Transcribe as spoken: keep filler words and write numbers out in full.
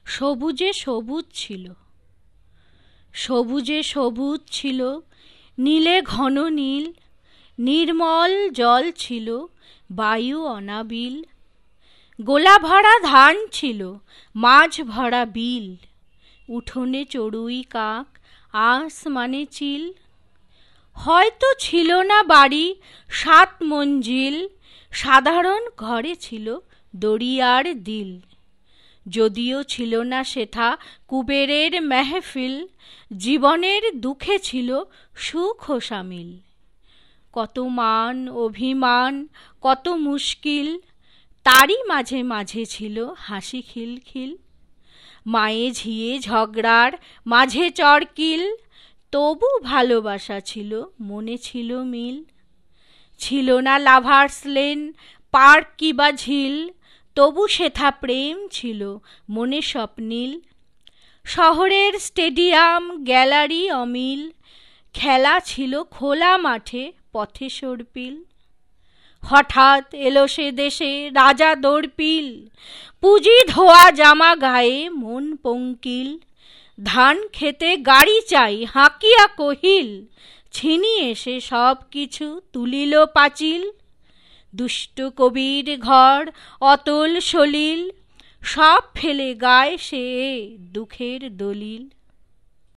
সবুজে সবুজ ছিল, সবুজে সবুজ ছিল, নীলে ঘন নীল, নির্মল জল ছিল, বায়ু অনাবিল। গোলা ভরা ধান ছিল, মাঝ ভরা বিল, উঠোনে চড়ুই কাক, আসমানে চিল। হয়তো ছিল না বাড়ি সাত মঞ্জিল, সাধারণ ঘরে ছিল দরিয়ার দিল। যদিও ছিল না সেথা কুবেরের মেহফিল, জীবনের দুঃখে ছিল সুখ ও শামিল। কত মান অভিমান কত মুশকিল, তারই মাঝে মাঝে ছিল হাসি খিলখিল। মায়ে ঝিয়ে ঝগড়ার মাঝে চড়কিল, তবু ভালোবাসা ছিল মনে ছিল মিল। ছিল না লাভার্স লেন পার্ক কিবা ঝিল, তবু সেথা প্রেম ছিল মনে স্বপ্নীল। শহরের স্টেডিয়াম গ্যালারি অমিল, খেলা ছিল খোলা মাঠে পথে সর্পিল। হঠাৎ এলো সে দেশে রাজা দর্পিল, পুঁজি ধোয়া জামা গায়ে মন পঙ্কিল। ধান খেতে গাড়ি চাই হাঁকিয়া কহিল, ছিনিয়ে সে সব কিছু তুলিল পাঁচিল। দুষ্ট কবির ঘর অতল সলিল, সব ফেলে গায় সে দুঃখের দলিল।